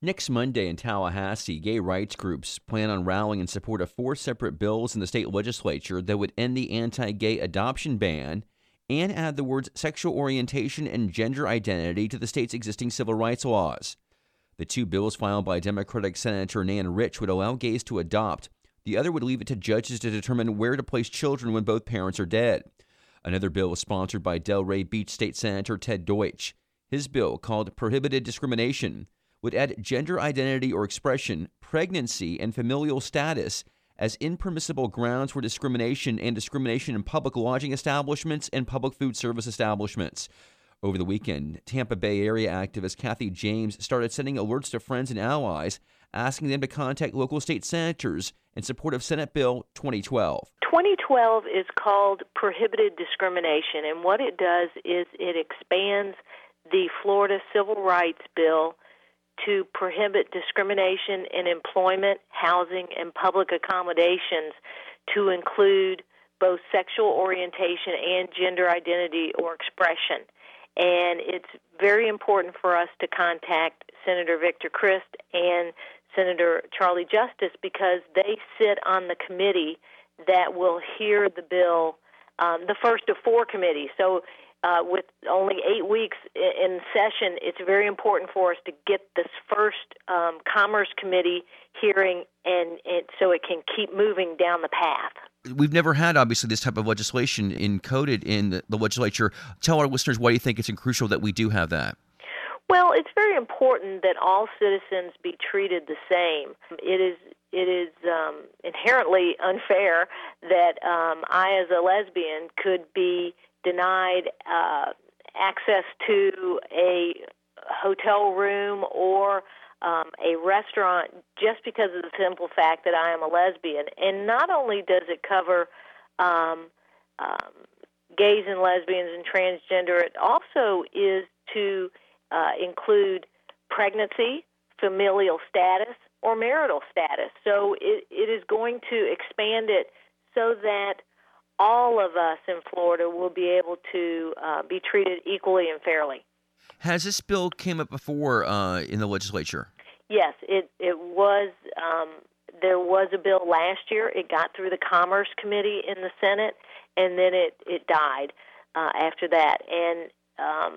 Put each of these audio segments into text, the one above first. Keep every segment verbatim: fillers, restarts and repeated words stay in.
Next Monday in Tallahassee, gay rights groups plan on rallying in support of four separate bills in the state legislature that would end the anti-gay adoption ban and add the words sexual orientation and gender identity to the state's existing civil rights laws. The two bills filed by Democratic Senator Nan Rich would allow gays to adopt. The other would leave it to judges to determine where to place children when both parents are dead. Another bill was sponsored by Delray Beach State Senator Ted Deutsch. His bill, called Prohibited Discrimination, would add gender identity or expression, pregnancy, and familial status as impermissible grounds for discrimination and discrimination in public lodging establishments and public food service establishments. Over the weekend, Tampa Bay area activist Kathy James started sending alerts to friends and allies, asking them to contact local state senators in support of Senate Bill twenty twelve. twenty twelve is called Prohibited Discrimination, and what it does is it expands the Florida Civil Rights Bill to prohibit discrimination in employment, housing, and public accommodations to include both sexual orientation and gender identity or expression. And it's very important for us to contact Senator Victor Crist and Senator Charlie Justice because they sit on the committee that will hear the bill, um, the first of four committees. So uh, with only eight weeks in session, it's very important for us to get this first um, Commerce Committee hearing and, and so it can keep moving down the path. We've never had, obviously, this type of legislation encoded in the, the legislature. Tell our listeners why you think it's crucial that we do have that. Well, it's very important that all citizens be treated the same. It is it is um, inherently unfair that um, I, as a lesbian, could be denied uh, access to a hotel room or Um, a restaurant just because of the simple fact that I am a lesbian. And not only does it cover um, um, gays and lesbians and transgender, it also is to uh, include pregnancy, familial status, or marital status. So it, it is going to expand it so that all of us in Florida will be able to uh, be treated equally and fairly. Has this bill came up before uh, in the legislature? Yes, it it was. Um, there was a bill last year. It got through the Commerce Committee in the Senate, and then it it died uh, after that. And um,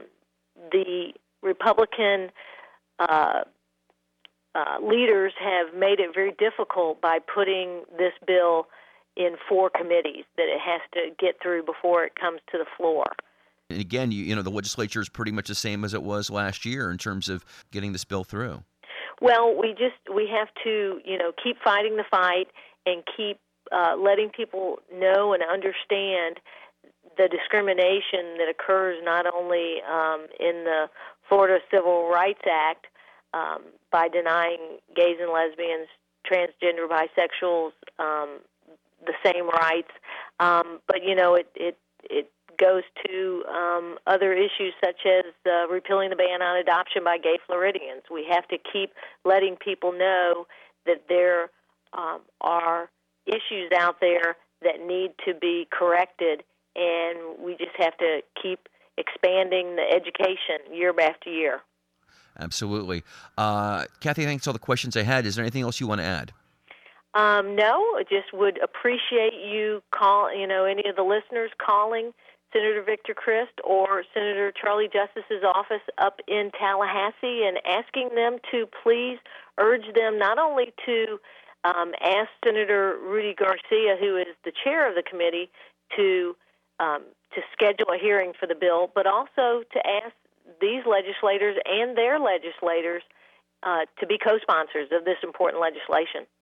the Republican uh, uh, leaders have made it very difficult by putting this bill in four committees that it has to get through before it comes to the floor. And again, you, you know, the legislature is pretty much the same as it was last year in terms of getting this bill through. Well, we just we have to, you know, keep fighting the fight and keep uh, letting people know and understand the discrimination that occurs not only um, in the Florida Civil Rights Act um, by denying gays and lesbians, transgender, bisexuals um, the same rights, um, but you know, it it it. goes to um, other issues such as uh, repealing the ban on adoption by gay Floridians. We have to keep letting people know that there um, are issues out there that need to be corrected, and we just have to keep expanding the education year after year. Absolutely. Uh, Kathy, thanks for all the questions I had. Is there anything else you want to add? Um, no, I just would appreciate you call, you know, any of the listeners calling Senator Victor Crist or Senator Charlie Justice's office up in Tallahassee and asking them to please urge them not only to um, ask Senator Rudy Garcia, who is the chair of the committee, to um, to schedule a hearing for the bill, but also to ask these legislators and their legislators uh, to be co-sponsors of this important legislation.